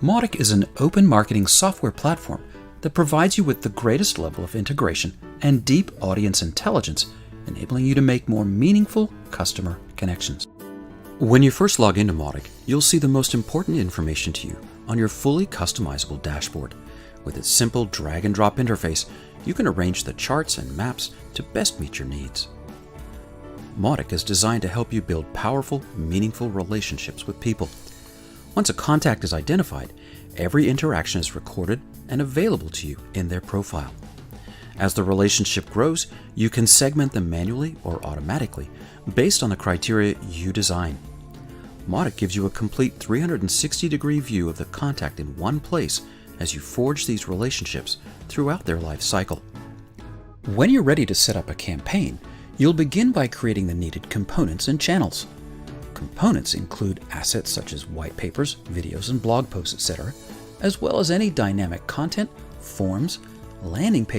Mautic is an open marketing software platform that provides you with the greatest level of integration and deep audience intelligence, enabling you to make more meaningful customer connections. When you first log into Mautic, you'll see the most important information to you on your fully customizable dashboard. With its simple drag and drop interface, you can arrange the charts and maps to best meet your needs. Mautic is designed to help you build powerful, meaningful relationships with people. Once a contact is identified, every interaction is recorded and available to you in their profile. As the relationship grows, you can segment them manually or automatically based on the criteria you design. Mautic gives you a complete 360-degree view of the contact in one place as you forge these relationships throughout their life cycle. When you're ready to set up a campaign, you'll begin by creating the needed components and channels. Components include assets such as white papers, videos, and blog posts, etc., as well as any dynamic content, forms, landing pages,